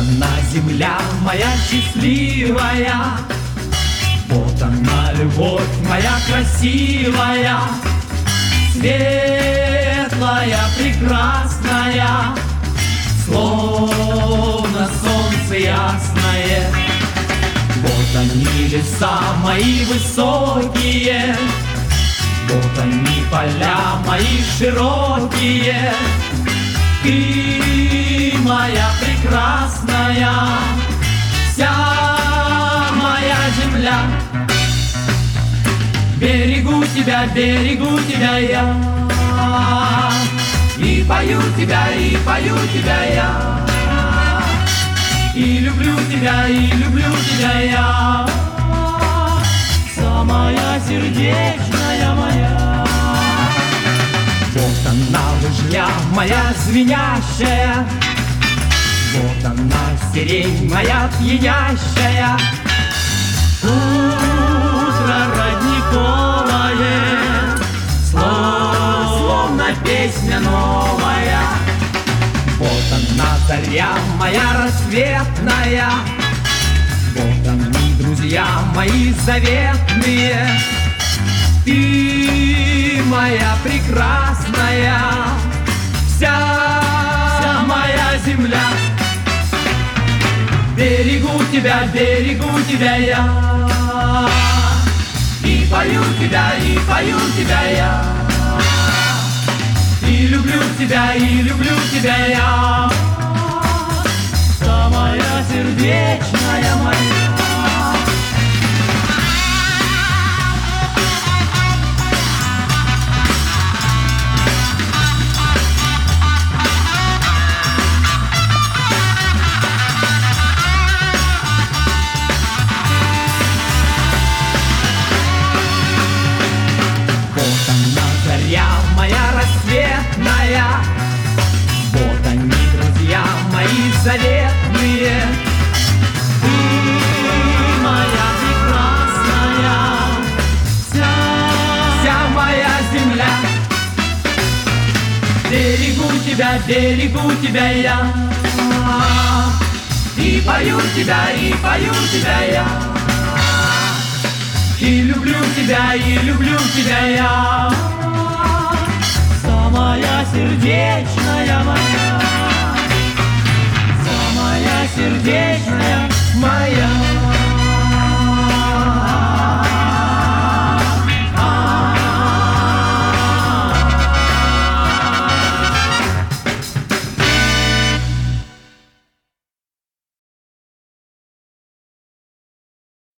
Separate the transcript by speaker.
Speaker 1: она, земля моя счастливая, вот она, любовь моя красивая, светлая, прекрасная, словно солнце ясное. Вот они, леса мои высокие, вот они, поля мои широкие. Ты моя прекрасная, вся моя земля. Берегу тебя я, и пою тебя я, и люблю тебя я, самая сердечная моя. Вот она, лыжня моя звенящая, вот она, сирень моя пьянящая. Утро родниковое, словно песня новая. Вот она, заря моя рассветная, вот они, друзья мои заветные. Ты моя прекрасная, вся моя земля. Берегу тебя я, и пою тебя я, и люблю тебя я, самая сердечная моя. Моя рассветная, вот они, друзья мои заветные. Ты моя прекрасная, вся моя земля. Берегу тебя я, и пою тебя я, и люблю тебя я, самая сердечная моя, самая сердечная моя.